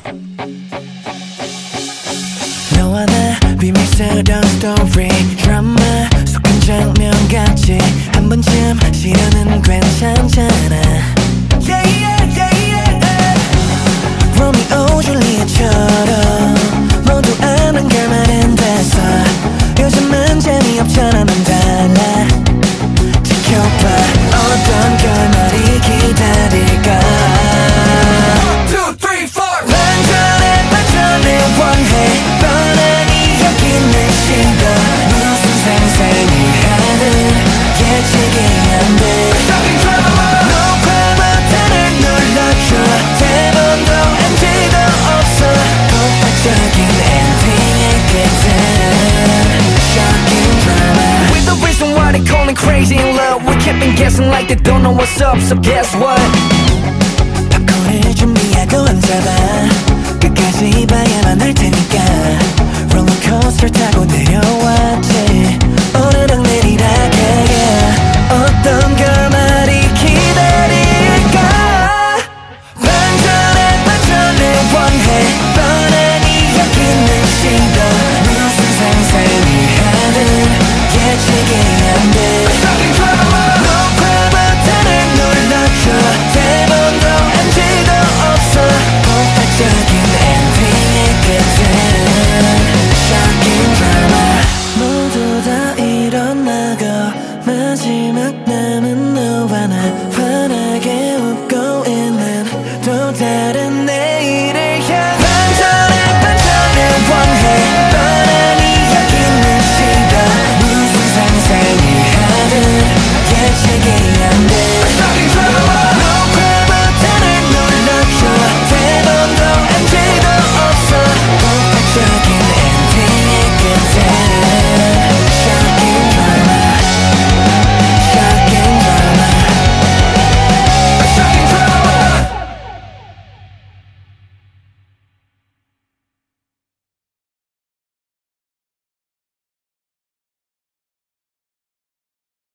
너와 나 비밀스러운 스토리 드라마 속 한 장면같이 한 번쯤 시련은 괜찮잖아. Yeah, yeah, yeah, yeah. 로미오 줄리엣처럼 모두 아는 결말은 됐어. 요즘은 재미없잖아. 넌 달라. 지켜봐 어떤 결말이 기다릴까. 1, 2, 3, 4 반전에 원해. 뻔하니 여긴 내 시도. 무슨 상상을 하든 예측이 안돼. 녹화 버튼을 눌러줘. 대본도 NG도 없어. 폭발적인 엔딩의 끝은 Shocking drama. We're the reason why they calling crazy in love. We kept on guessing like they don't know what's up. So guess what? 팝콘을 준비하고 앉아봐. 끝까지 봐야만 할 테니까. 롤러코스터 타고 내려왔지.